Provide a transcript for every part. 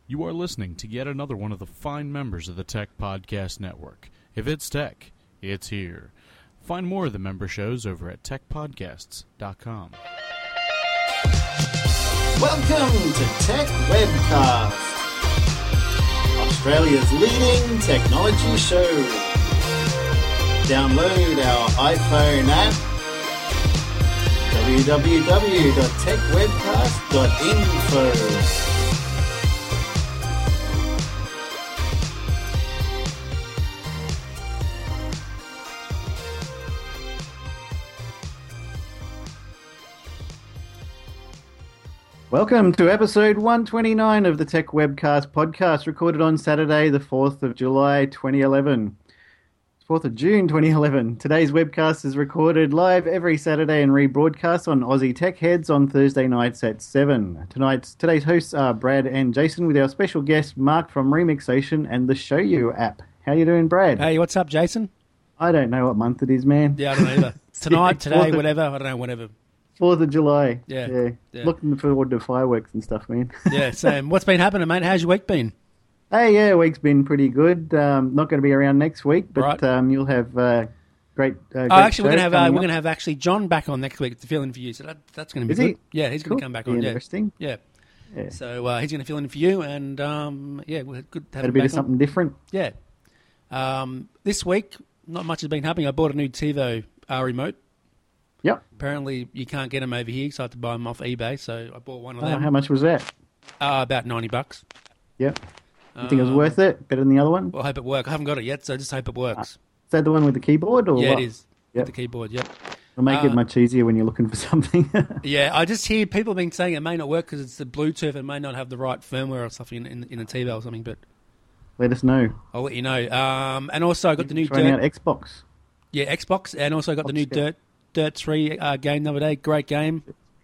You are listening to yet another one of the fine members of the Tech Podcast Network. If it's tech, it's here. Find more of the member shows over at techpodcasts.com. Welcome to Tech Webcast, Australia's leading technology show. Download our iPhone app, www.techwebcast.info. Welcome to episode 129 of the Tech Webcast podcast, recorded on Saturday, the 4th of July, 2011. 4th of June, 2011. Today's webcast is recorded live every Saturday and rebroadcast on Aussie Tech Heads on Thursday nights at 7. Today's hosts are Brad and Jason, with our special guest, Mark from Remixation and the Show You app. How you doing, Brad? Hey, what's up, Jason? I don't know what month it is, man. Yeah, I don't know either. Tonight, today, whatever. I don't know, whatever. 4th of July. Yeah. Looking forward to fireworks and stuff, man. Yeah, same. What's been happening, mate? How's your week been? Hey, yeah, week's been pretty good. Not going to be around next week, but right. You'll have great. Actually, we're going to have actually John back on next week. It's a fill in for you, so that's going to be Is good. he? Yeah, he's going to come back on. Interesting. Yeah. So he's going to fill in for you, and we're good to have him a bit back of something different. Yeah. This week, not much has been happening. I bought a new TiVo remote. Yep. Apparently, you can't get them over here, so I had to buy them off eBay. So I bought one of them. How much was that? About $90. Yep. You think it was worth it? Better than the other one? Well, I hope it works. I haven't got it yet, so I just hope it works. Is that the one with the keyboard? Or yeah, what? it is. Yep. With the keyboard, yep. It'll make it much easier when you're looking for something. Yeah, I just hear people been saying it may not work because it's the Bluetooth and may not have the right firmware or something in a TiVo or something, but let us know. I'll let you know. And also I got the new trying out Xbox. Yeah, Xbox, and also I got the new Dirt 3 game the other day. Great game.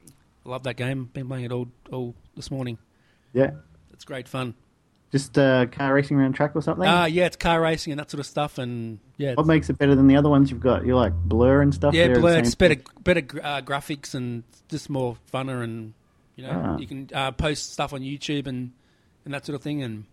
I love that game. Been playing it all this morning. Yeah. It's great fun. Just car racing around track or something? Yeah, it's car racing and that sort of stuff. And yeah, what makes it better than the other ones you've got? You like Blur and stuff? Yeah, Blur. It's better graphics and just more funner, and you can post stuff on YouTube and that sort of thing, and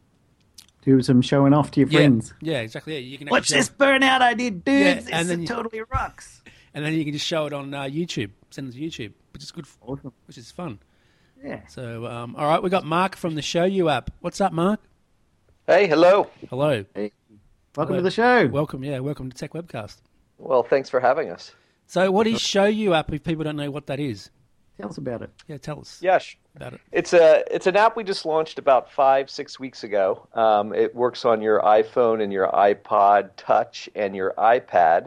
do some showing off to your friends. Yeah, exactly. Yeah, you can watch this burnout I did, dude. Yeah, this totally rocks. And then you can just show it on YouTube, send it to YouTube, which is good. Awesome. Which is fun. Yeah. So, all right, we got Mark from the Show You app. What's up, Mark? Hey, hello. Hello. Hey. Welcome to the show. Welcome to Tech Webcast. Well, thanks for having us. So what is Show You app if people don't know what that is? Tell us about it. Yeah, tell us. Yeah, about it. It's an app we just launched about 5-6 weeks ago. It works on your iPhone and your iPod Touch and your iPad.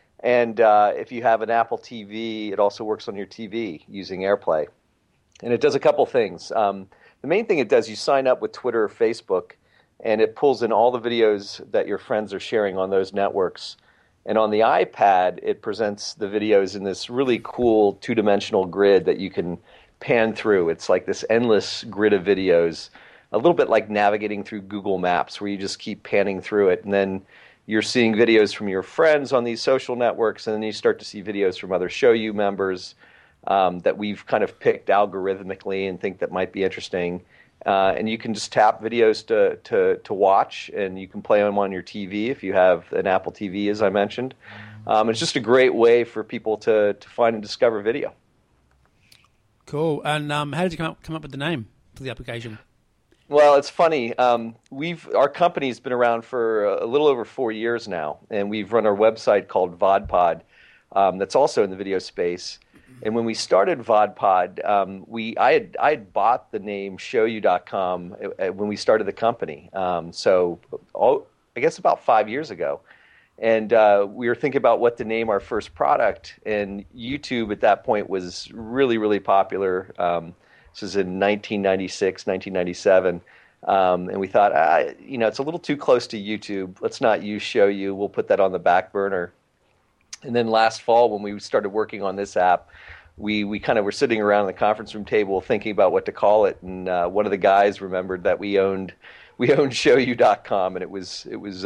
And if you have an Apple TV, it also works on your TV using AirPlay. And it does a couple things. The main thing it does, you sign up with Twitter or Facebook, and it pulls in all the videos that your friends are sharing on those networks. And on the iPad, it presents the videos in this really cool two-dimensional grid that you can pan through. It's like this endless grid of videos, a little bit like navigating through Google Maps, where you just keep panning through it. And then you're seeing videos from your friends on these social networks, and then you start to see videos from other Show You members that we've kind of picked algorithmically and think that might be interesting. And you can just tap videos to watch, and you can play them on your TV if you have an Apple TV, as I mentioned. It's just a great way for people to find and discover video. Cool. And how did you come up with the name for the application? Well, it's funny. Our company's been around for a little over 4 years now, and we've run our website called VodPod that's also in the video space. And when we started VodPod, I had bought the name ShowYou.com when we started the company. I guess about 5 years ago. And we were thinking about what to name our first product. And YouTube at that point was really, really popular. This was in 1996, 1997. And we thought, it's a little too close to YouTube. Let's not use Show You. We'll put that on the back burner. And then last fall, when we started working on this app, we kind of were sitting around the conference room table thinking about what to call it. And one of the guys remembered that we owned ShowYou.com, and it was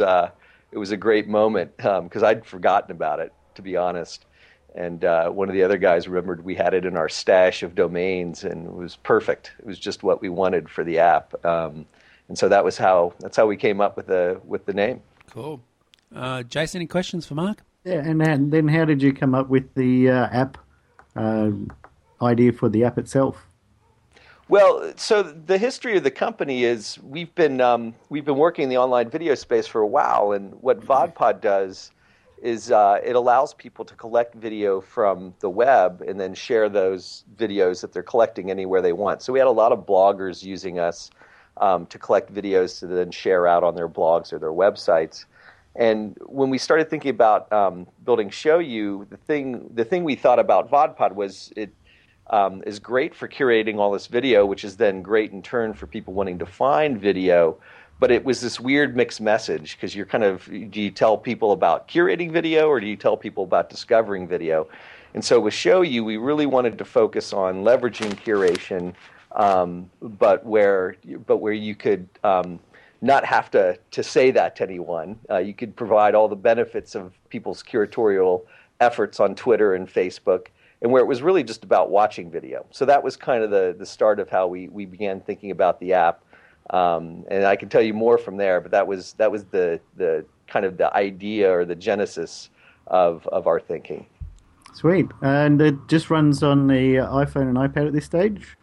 a great moment because I'd forgotten about it, to be honest. And one of the other guys remembered we had it in our stash of domains, and it was perfect. It was just what we wanted for the app. And And so that's how we came up with the name. Cool. Jason, any questions for Mark? Yeah, and then how did you come up with the app idea for the app itself? Well, so the history of the company is we've been working in the online video space for a while, and what VodPod does is it allows people to collect video from the web and then share those videos that they're collecting anywhere they want. So we had a lot of bloggers using us to collect videos to then share out on their blogs or their websites. And when we started thinking about building ShowU, the thing we thought about VodPod was it is great for curating all this video, which is then great in turn for people wanting to find video. But it was this weird mixed message because you're do you tell people about curating video or do you tell people about discovering video? And so with ShowU, we really wanted to focus on leveraging curation, but where you could not have to say that to anyone. You could provide all the benefits of people's curatorial efforts on Twitter and Facebook, and where it was really just about watching video. So that was kind of the start of how we began thinking about the app. And I can tell you more from there, but that was the kind of the idea or the genesis of our thinking. Sweet. And it just runs on the iPhone and iPad at this stage?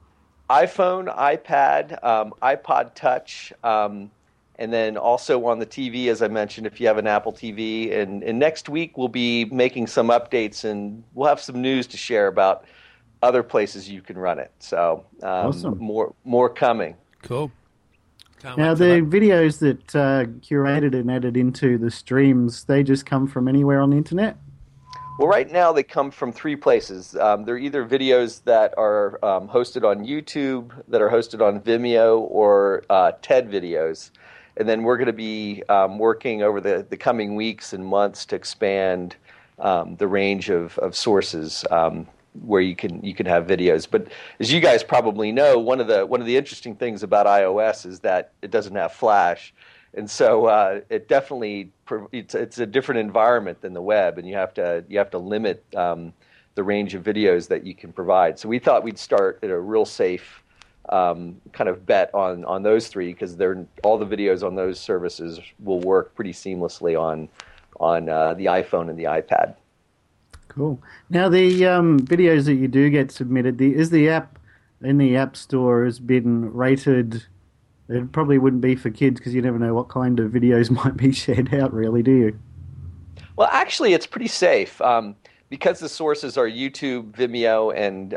iPhone, iPad, iPod Touch, and then also on the TV, as I mentioned, if you have an Apple TV. And next week we'll be making some updates, and we'll have some news to share about other places you can run it. So awesome. More coming. Cool. Now, the videos that curated and added into the streams, they just come from anywhere on the internet? Well, right now they come from three places. They're either videos that are hosted on YouTube, that are hosted on Vimeo, or TED videos. And then we're going to be working over the coming weeks and months to expand the range of sources where you can have videos. But as you guys probably know, one of the interesting things about iOS is that it doesn't have Flash, and so it definitely it's a different environment than the web, and you have to limit the range of videos that you can provide. So we thought we'd start at a real safe kind of bet on those three, because all the videos on those services will work pretty seamlessly on the iPhone and the iPad. Cool. Now, the videos that you do get submitted, is the app in the App Store has been rated? It probably wouldn't be for kids because you never know what kind of videos might be shared out, really, do you? Well, actually, it's pretty safe because the sources are YouTube, Vimeo,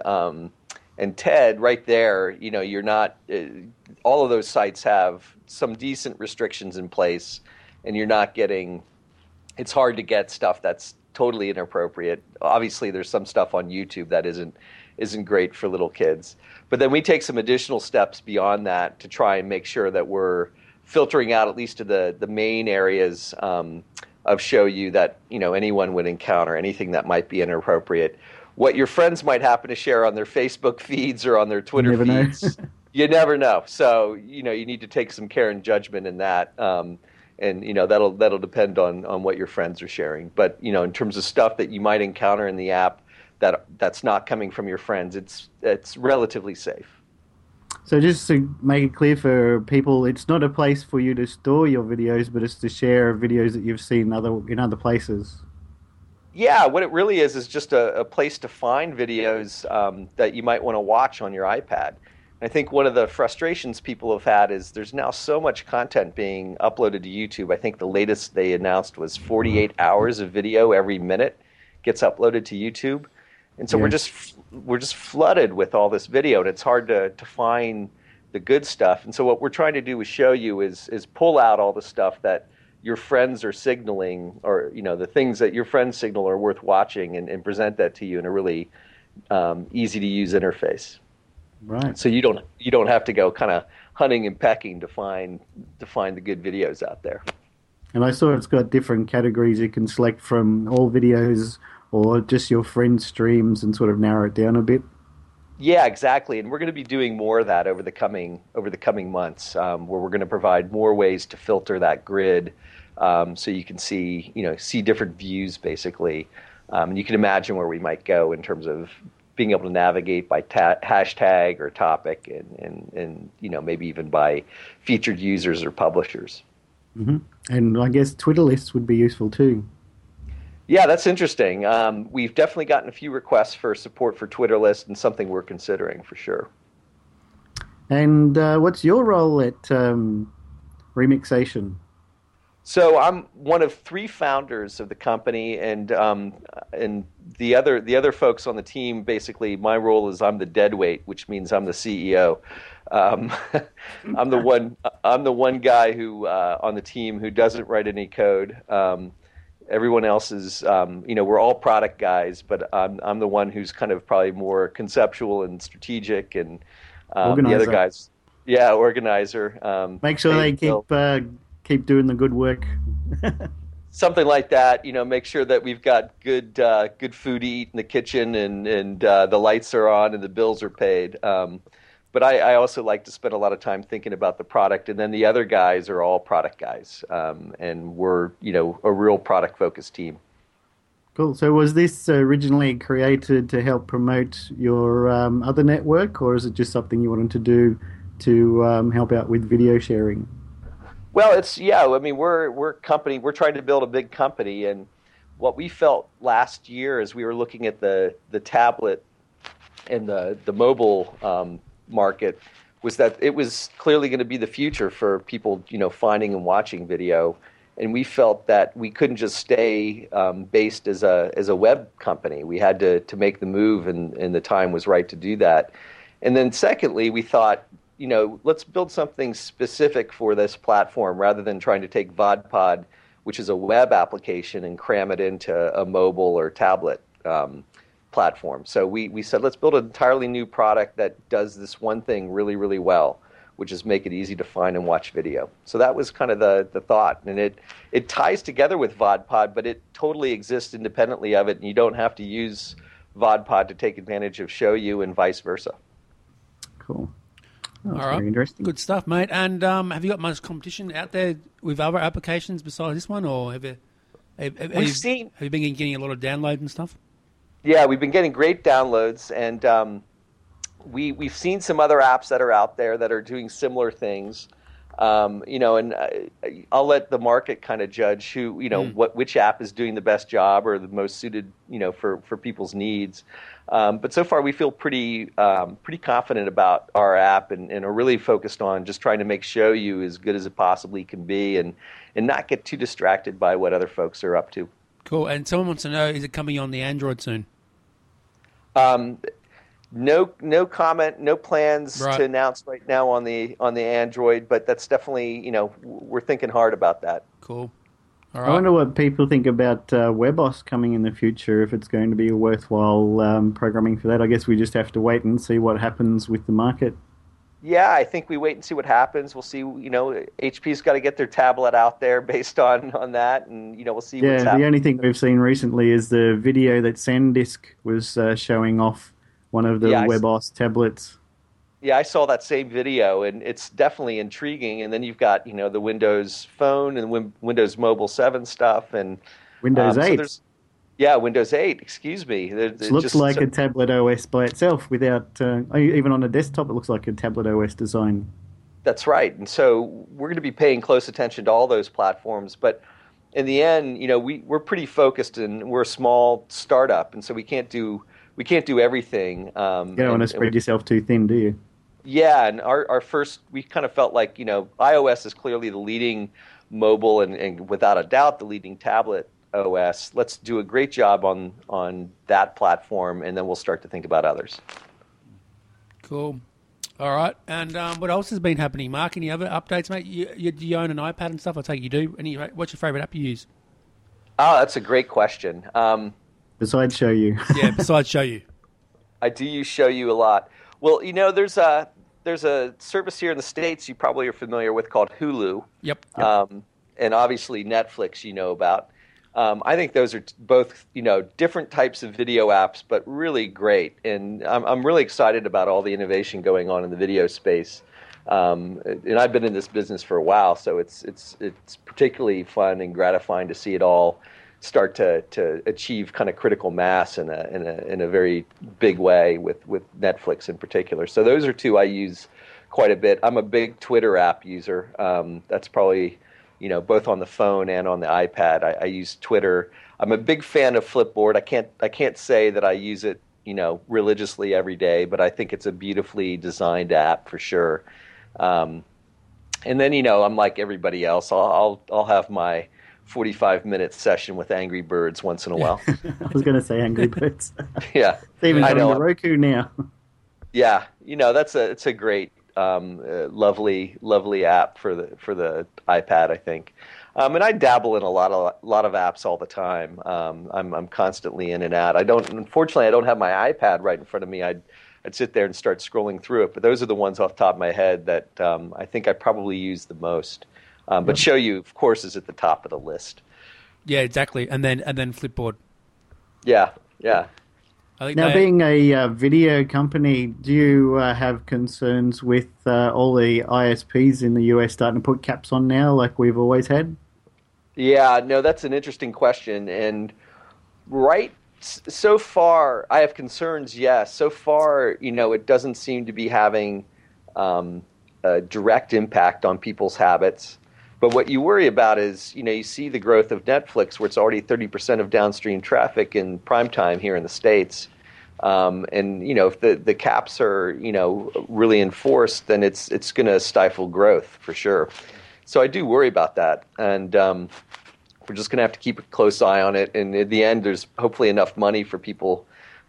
and TED. Right there, you're not. All of those sites have some decent restrictions in place, and you're not getting. It's hard to get stuff that's totally inappropriate. Obviously, there's some stuff on YouTube that isn't great for little kids. But then we take some additional steps beyond that to try and make sure that we're filtering out at least to the main areas of ShowU that anyone would encounter, anything that might be inappropriate. What your friends might happen to share on their Facebook feeds or on their Twitter feeds, you never know. So you need to take some care and judgment in that. And that'll depend on what your friends are sharing. But in terms of stuff that you might encounter in the app that's not coming from your friends, it's relatively safe. So just to make it clear for people, it's not a place for you to store your videos, but it's to share videos that you've seen in other places. Yeah, what it really is just a place to find videos that you might want to watch on your iPad. I think one of the frustrations people have had is there's now so much content being uploaded to YouTube. I think the latest they announced was 48 hours of video every minute gets uploaded to YouTube. And so we're just flooded with all this video, and it's hard to find the good stuff. And so what we're trying to do with ShowU is pull out all the stuff that your friends are signaling, or the things that your friends signal are worth watching, and present that to you in a really easy to use interface. Right. So you don't have to go kind of hunting and pecking to find the good videos out there. And I saw it's got different categories you can select from, all videos or just your friends' streams, and sort of narrow it down a bit. Yeah, exactly. And we're going to be doing more of that over the coming months, where we're going to provide more ways to filter that grid, so you can see different views basically. And you can imagine where we might go in terms of being able to navigate by hashtag or topic, and maybe even by featured users or publishers. Mm-hmm. And I guess Twitter lists would be useful too. Yeah, that's interesting. We've definitely gotten a few requests for support for Twitter lists, and something we're considering for sure. And what's your role at Remixation? So I'm one of 3 founders of the company, and the other folks on the team, basically my role is I'm the deadweight, which means I'm the CEO. I'm the one guy who on the team who doesn't write any code. Everyone else is, we're all product guys, but I'm the one who's kind of probably more conceptual and strategic, and the other guys, organizer. Make sure they keep doing the good work. Something like that, make sure that we've got good food to eat in the kitchen, and the lights are on and the bills are paid. But I also like to spend a lot of time thinking about the product, and then the other guys are all product guys, and we're a real product focused team. Cool. So was this originally created to help promote your other network, or is it just something you wanted to do to help out with video sharing? Well, we're a company. We're trying to build a big company, and what we felt last year as we were looking at the tablet and the mobile market was that it was clearly going to be the future for people, finding and watching video, and we felt that we couldn't just stay based as a web company. We had to make the move, and the time was right to do that. And then secondly, we thought, let's build something specific for this platform rather than trying to take VodPod, which is a web application, and cram it into a mobile or tablet platform. So we said, let's build an entirely new product that does this one thing really, really well, which is make it easy to find and watch video. So that was kind of the thought. And it ties together with VodPod, but it totally exists independently of it, and you don't have to use VodPod to take advantage of ShowU and vice versa. Cool. All right. Very interesting. Good stuff, mate. And have you got much competition out there with other applications besides this one, or have you been getting a lot of downloads and stuff? Yeah, we've been getting great downloads, and we've seen some other apps that are out there that are doing similar things. And I'll let the market kind of judge which app is doing the best job or the most suited, for people's needs. But so far, we feel pretty confident about our app, and are really focused on just trying to make ShowU as good as it possibly can be, and not get too distracted by what other folks are up to. Cool. And someone wants to know: is it coming on the Android soon? No comment, no plans to announce right now on the Android, but that's definitely, we're thinking hard about that. Cool. All right. I wonder what people think about WebOS coming in the future, if it's going to be a worthwhile programming for that. I guess we just have to wait and see what happens with the market. Yeah, I think we wait and see what happens. We'll see, HP's got to get their tablet out there based on that, and, we'll see what's happening. The only thing we've seen recently is the video that SanDisk was showing off one of the WebOS tablets. Yeah, I saw that same video, and it's definitely intriguing. And then you've got, the Windows Phone and Windows Mobile 7 stuff, and Windows 8. So Windows 8. Excuse me. It looks like a tablet OS by itself, without even on a desktop. It looks like a tablet OS design. That's right, and so we're going to be paying close attention to all those platforms. But in the end, we're pretty focused, and we're a small startup, and so we can't do everything. You don't want to spread yourself too thin, do you? Yeah, and our first, we kind of felt like, iOS is clearly the leading mobile and without a doubt the leading tablet OS. Let's do a great job on that platform, and then we'll start to think about others. Cool. All right. And what else has been happening, Mark? Any other updates, mate? You own an iPad and stuff? I take you do. What's your favourite app you use? Oh, that's a great question. Besides ShowU. Yeah, besides ShowU. I do use ShowU a lot. Well, there's a service here in the States you probably are familiar with called Hulu. Yep. And obviously Netflix about. I think those are both, different types of video apps, but really great. And I'm really excited about all the innovation going on in the video space. And I've been in this business for a while, so it's particularly fun and gratifying to see it all start to achieve kind of critical mass in a very big way with Netflix in particular. So those are two I use quite a bit. I'm a big Twitter app user. That's probably, both on the phone and on the iPad. I use Twitter. I'm a big fan of Flipboard. I can't say that I use it, religiously every day, but I think it's a beautifully designed app for sure. And then, I'm like everybody else. I'll have my 45-minute session with Angry Birds once in a while. I was going to say Angry Birds. Yeah, it's even on the Roku now. Yeah, it's a great, lovely app for the iPad, I think. And I dabble in a lot of apps all the time. I'm constantly in and out. Unfortunately, I don't have my iPad right in front of me. I'd sit there and start scrolling through it. But those are the ones off the top of my head that I think I probably use the most. But ShowU, of course, is at the top of the list. Yeah, exactly. And then Flipboard. Yeah. Now, being a video company, do you have concerns with all the ISPs in the US starting to put caps on now, like we've always had? Yeah, no, that's an interesting question. And so far, I have concerns, yes. So far, it doesn't seem to be having a direct impact on people's habits. But what you worry about is, you see the growth of Netflix, where it's already 30% of downstream traffic in primetime here in the States. And, if the caps are, really enforced, then it's going to stifle growth for sure. So I do worry about that. And we're just going to have to keep a close eye on it. And in the end, there's hopefully enough money for people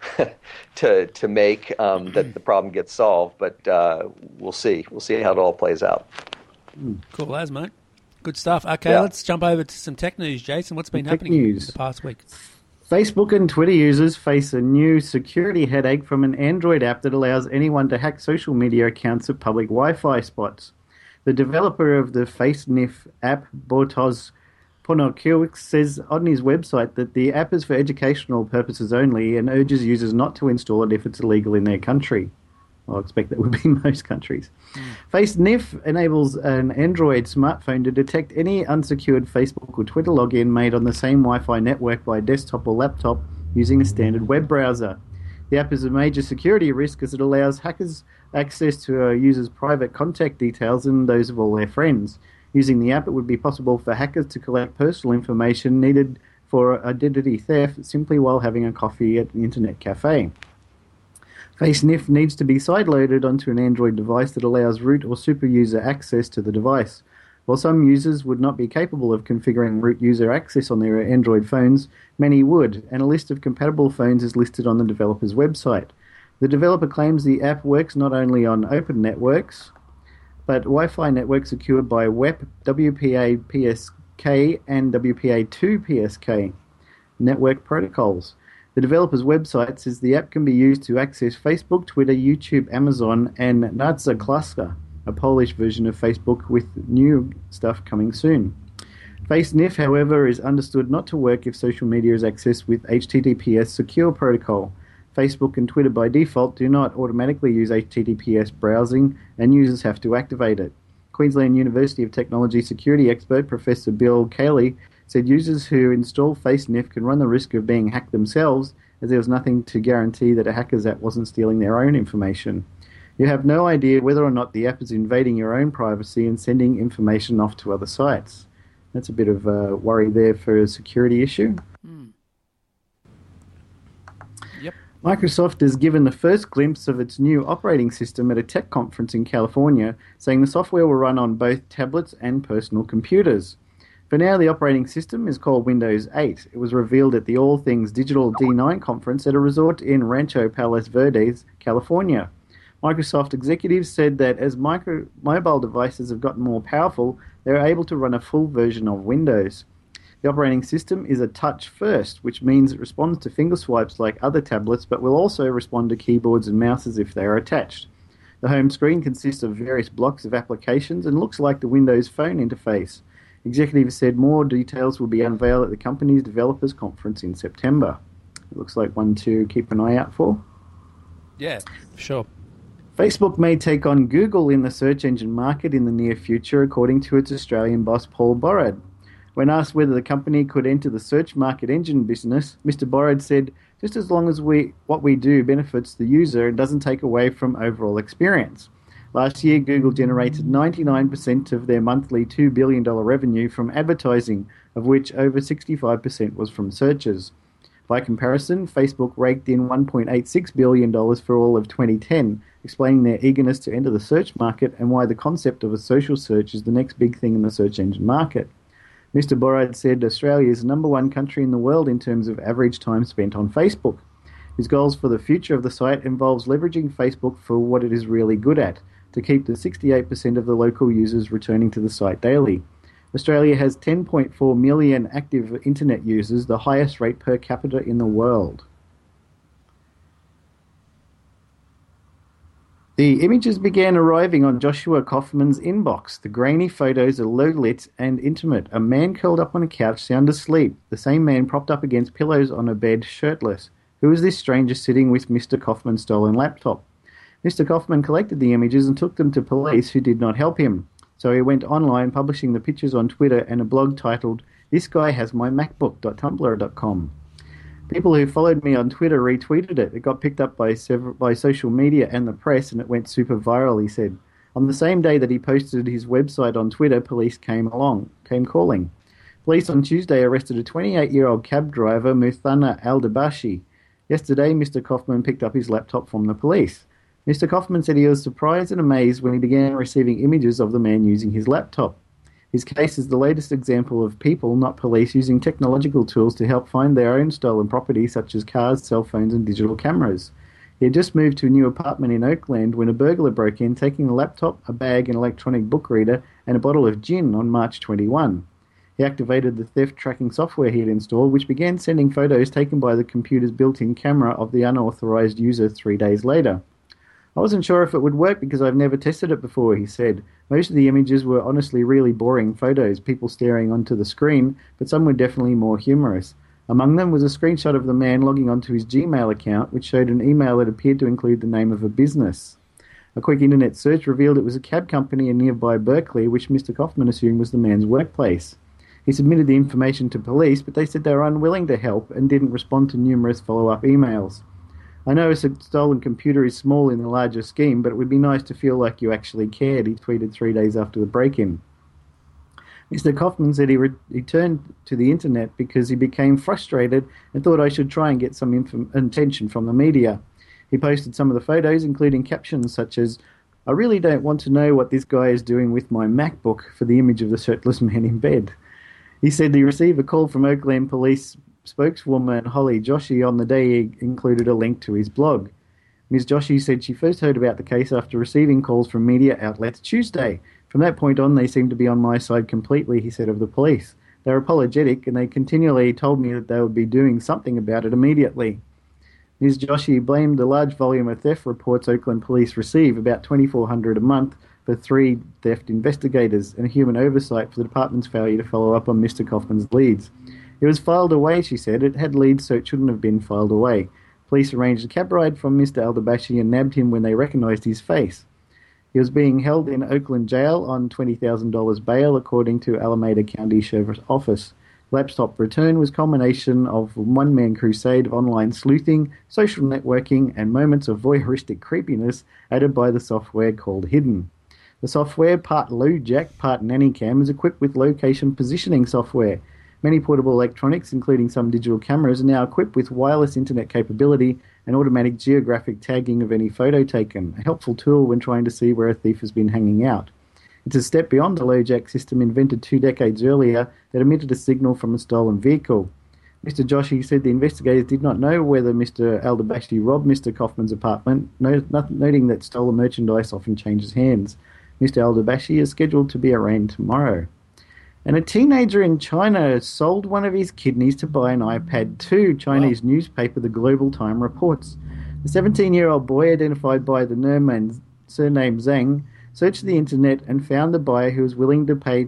to make that the problem gets solved. But we'll see. We'll see how it all plays out. Cool as, mate. Good stuff. Okay, Let's jump over to some tech news, Jason. What's been happening the past week? Facebook and Twitter users face a new security headache from an Android app that allows anyone to hack social media accounts at public Wi-Fi spots. The developer of the FaceNif app, Bortoz Ponokiewicz, says on his website that the app is for educational purposes only and urges users not to install it if it's illegal in their country. I expect that would be most countries. FaceNif enables an Android smartphone to detect any unsecured Facebook or Twitter login made on the same Wi-Fi network by desktop or laptop using a standard web browser. The app is a major security risk as it allows hackers access to a user's private contact details and those of all their friends. Using the app, it would be possible for hackers to collect personal information needed for identity theft simply while having a coffee at an internet cafe. FaceNif needs to be sideloaded onto an Android device that allows root or super user access to the device. While some users would not be capable of configuring root user access on their Android phones, many would, and a list of compatible phones is listed on the developer's website. The developer claims the app works not only on open networks, but Wi-Fi networks secured by WEP, WPA-PSK, and WPA2-PSK network protocols. The developer's website says the app can be used to access Facebook, Twitter, YouTube, Amazon, and Nadza Cluster, a Polish version of Facebook with new stuff coming soon. FaceNif, however, is understood not to work if social media is accessed with HTTPS secure protocol. Facebook and Twitter by default do not automatically use HTTPS browsing, and users have to activate it. Queensland University of Technology security expert Professor Bill Cayley said users who install FaceNif can run the risk of being hacked themselves, as there was nothing to guarantee that a hacker's app wasn't stealing their own information. You have no idea whether or not the app is invading your own privacy and sending information off to other sites. That's a bit of a worry there for a security issue. Yep. Microsoft has given the first glimpse of its new operating system at a tech conference in California, saying the software will run on both tablets and personal computers. For now, the operating system is called Windows 8. It was revealed at the All Things Digital D9 conference at a resort in Rancho Palos Verdes, California. Microsoft executives said that as mobile devices have gotten more powerful, they're able to run a full version of Windows. The operating system is a touch first, which means it responds to finger swipes like other tablets, but will also respond to keyboards and mouses if they are attached. The home screen consists of various blocks of applications and looks like the Windows Phone interface. Executives said more details will be unveiled at the company's developers conference in September. It looks like one to keep an eye out for. Yeah, sure. Facebook may take on Google in the search engine market in the near future, according to its Australian boss Paul Borrad. When asked whether the company could enter the search market engine business, Mr. Borrad said, just as long as what we do benefits the user and doesn't take away from overall experience. Last year, Google generated 99% of their monthly $2 billion revenue from advertising, of which over 65% was from searches. By comparison, Facebook raked in $1.86 billion for all of 2010, explaining their eagerness to enter the search market and why the concept of a social search is the next big thing in the search engine market. Mr. Borrad said Australia is the number one country in the world in terms of average time spent on Facebook. His goals for the future of the site involves leveraging Facebook for what it is really good at, to keep the 68% of the local users returning to the site daily. Australia has 10.4 million active internet users, the highest rate per capita in the world. The images began arriving on Joshua Kaufman's inbox. The grainy photos are low-lit and intimate. A man curled up on a couch, sound asleep. The same man propped up against pillows on a bed, shirtless. Who is this stranger sitting with Mr. Kaufman's stolen laptop? Mr. Kaufman collected the images and took them to police, who did not help him. So he went online, publishing the pictures on Twitter and a blog titled, "This Guy Has My MacBook.tumblr.com." People who followed me on Twitter retweeted it. It got picked up by social media and the press, and it went super viral, he said. On the same day that he posted his website on Twitter, police came calling. Police on Tuesday arrested a 28-year-old cab driver, Muthana Aldabashi. Yesterday, Mr. Kaufman picked up his laptop from the police. Mr. Kaufman said he was surprised and amazed when he began receiving images of the man using his laptop. His case is the latest example of people, not police, using technological tools to help find their own stolen property, such as cars, cell phones, and digital cameras. He had just moved to a new apartment in Oakland when a burglar broke in, taking a laptop, a bag, an electronic book reader, and a bottle of gin on March 21. He activated the theft tracking software he had installed, which began sending photos taken by the computer's built-in camera of the unauthorized user 3 days later. I wasn't sure if it would work because I've never tested it before, he said. Most of the images were honestly really boring photos, people staring onto the screen, but some were definitely more humorous. Among them was a screenshot of the man logging onto his Gmail account, which showed an email that appeared to include the name of a business. A quick internet search revealed it was a cab company in nearby Berkeley, which Mr. Kaufman assumed was the man's workplace. He submitted the information to police, but they said they were unwilling to help and didn't respond to numerous follow-up emails. I know a stolen computer is small in the larger scheme, but it would be nice to feel like you actually cared, he tweeted 3 days after the break-in. Mr. Kaufman said he returned to the internet because he became frustrated and thought I should try and get some attention from the media. He posted some of the photos, including captions such as, "I really don't want to know what this guy is doing with my MacBook," for the image of the shirtless man in bed. He said he received a call from Oakland Police spokeswoman Holly Joshi on the day he included a link to his blog. Ms. Joshi said she first heard about the case after receiving calls from media outlets Tuesday. From that point on, they seemed to be on my side completely, he said of the police. They're apologetic, and they continually told me that they would be doing something about it immediately. Ms. Joshi blamed the large volume of theft reports Oakland police receive, about 2,400 a month, for 3 theft investigators, and human oversight for the department's failure to follow up on Mr. Kaufman's leads. It was filed away, she said. It had leads, so it shouldn't have been filed away. Police arranged a cab ride from Mr. Aldabashi and nabbed him when they recognised his face. He was being held in Oakland jail on $20,000 bail, according to Alameda County Sheriff's Office. Laptop return was a culmination of a one-man crusade of online sleuthing, social networking, and moments of voyeuristic creepiness added by the software called Hidden. The software, part LoJack, part NannyCam, is equipped with location positioning software. Many portable electronics, including some digital cameras, are now equipped with wireless internet capability and automatic geographic tagging of any photo taken, a helpful tool when trying to see where a thief has been hanging out. It's a step beyond the LoJack system invented 2 decades earlier that emitted a signal from a stolen vehicle. Mr. Joshi said the investigators did not know whether Mr. Aldabashi robbed Mr. Kaufman's apartment, noting that stolen merchandise often changes hands. Mr. Aldabashi is scheduled to be arraigned tomorrow. And a teenager in China sold one of his kidneys to buy an iPad 2, Chinese newspaper The Global Time reports. The 17-year-old boy, identified by the surname Zhang, searched the internet and found the buyer who was willing to pay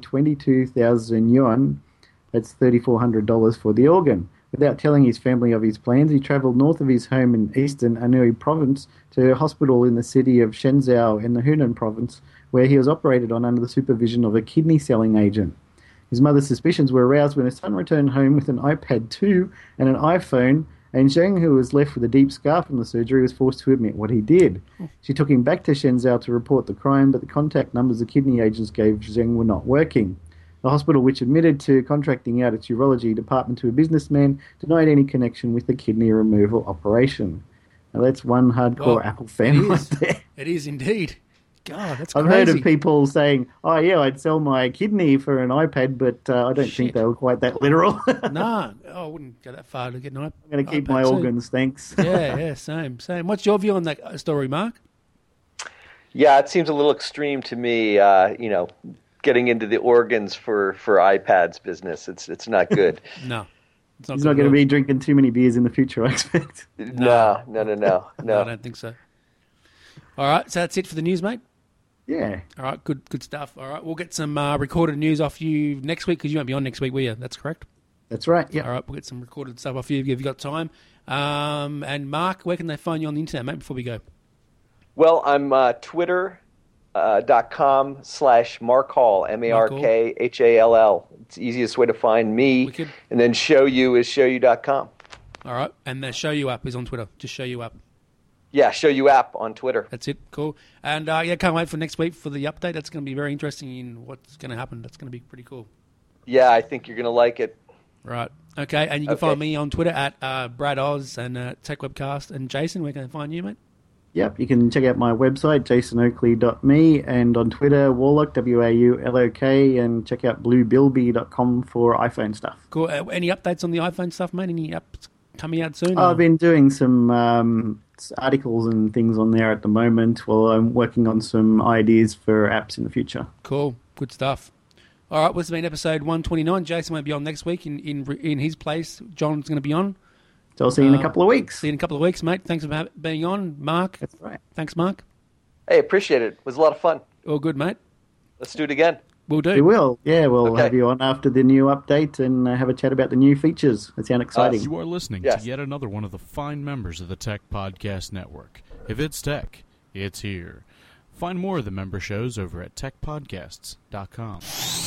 22,000 yuan, that's $3,400, for the organ. Without telling his family of his plans, he travelled north of his home in eastern Anhui province to a hospital in the city of Shenzhou in the Hunan province, where he was operated on under the supervision of a kidney selling agent. His mother's suspicions were aroused when her son returned home with an iPad 2 and an iPhone, and Zheng, who was left with a deep scar from the surgery, was forced to admit what he did. She took him back to Shenzhou to report the crime, but the contact numbers the kidney agents gave Zheng were not working. The hospital, which admitted to contracting out its urology department to a businessman, denied any connection with the kidney removal operation. Now that's one hardcore Apple fan right there. It is indeed. God, that's crazy. I've heard of people saying, oh, yeah, I'd sell my kidney for an iPad, but I don't think they were quite that literal. No, I wouldn't go that far to get an iPad. I'm going to keep my organs, thanks. Yeah, same. What's your view on that story, Mark? Yeah, it seems a little extreme to me, getting into the organs for iPads business. It's not good. No. He's not going to be drinking too many beers in the future, I expect. No. No, I don't think so. All right, so that's it for the news, mate? Yeah. All right, good stuff. All right, we'll get some recorded news off you next week because you won't be on next week, will you? That's correct? That's right, yeah. All right, we'll get some recorded stuff off you if you've got time. And Mark, where can they find you on the internet, mate, before we go? Well, I'm twitter.com/Mark Hall, MarkHall. It's the easiest way to find me. Wicked. And then Show You is showyou.com. All right, and the Show You app is on Twitter. Just Show You app. Yeah, Show You app on Twitter. That's it. Cool. And can't wait for next week for the update. That's going to be very interesting in what's going to happen. That's going to be pretty cool. Yeah, I think you're going to like it. Right. Okay, and you can find me on Twitter at Brad Oz and Tech Webcast. And Jason, where can I find you, mate? Yep, you can check out my website, jasonoakley.me, and on Twitter, Warlock, WAULOK, and check out bluebilby.com for iPhone stuff. Cool. Any updates on the iPhone stuff, mate? Any apps coming out soon? I've been doing some articles and things on there at the moment while I'm working on some ideas for apps in the future. Cool. Good stuff. All right, this has been episode 129. Jason won't be on next week in his place. John's going to be on. So I'll see you in a couple of weeks. See you in a couple of weeks, mate. Thanks for being on, Mark. That's right. Thanks, Mark. Hey, appreciate it. It was a lot of fun. All good, mate. Let's do it again. We'll do. We will. Yeah, we'll have you on after the new update and have a chat about the new features. That sounds exciting. You are listening to yet another one of the fine members of the Tech Podcast Network. If it's tech, it's here. Find more of the member shows over at techpodcasts.com.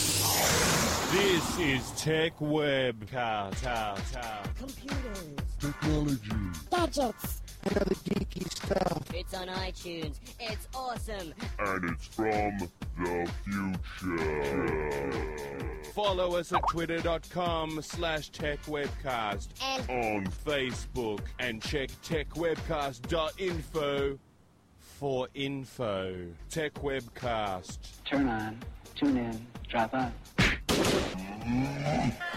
This is Tech Webcast. Computers. Technology. Gadgets. And other geeky stuff. It's on iTunes. It's awesome. And it's from the future. Follow us at twitter.com/techwebcast and on Facebook, and check techwebcast.info for info. Tech Webcast. Turn on, tune in, drop on.